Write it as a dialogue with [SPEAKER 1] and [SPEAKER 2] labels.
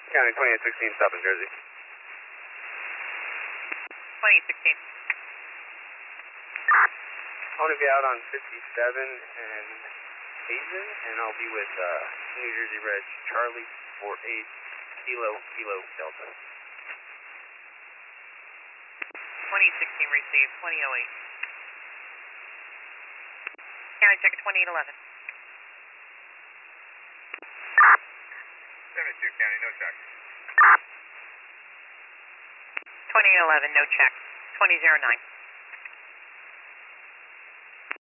[SPEAKER 1] County 2816, stop in Jersey.
[SPEAKER 2] 2016.
[SPEAKER 1] I want to be out on 57 and Hazen, and I'll be with New Jersey Reg Charlie 48 Kilo Delta.
[SPEAKER 2] 2016 received, 2008. County check at 2811.
[SPEAKER 3] 72 County, no check.
[SPEAKER 2] 2811, no check. 2009.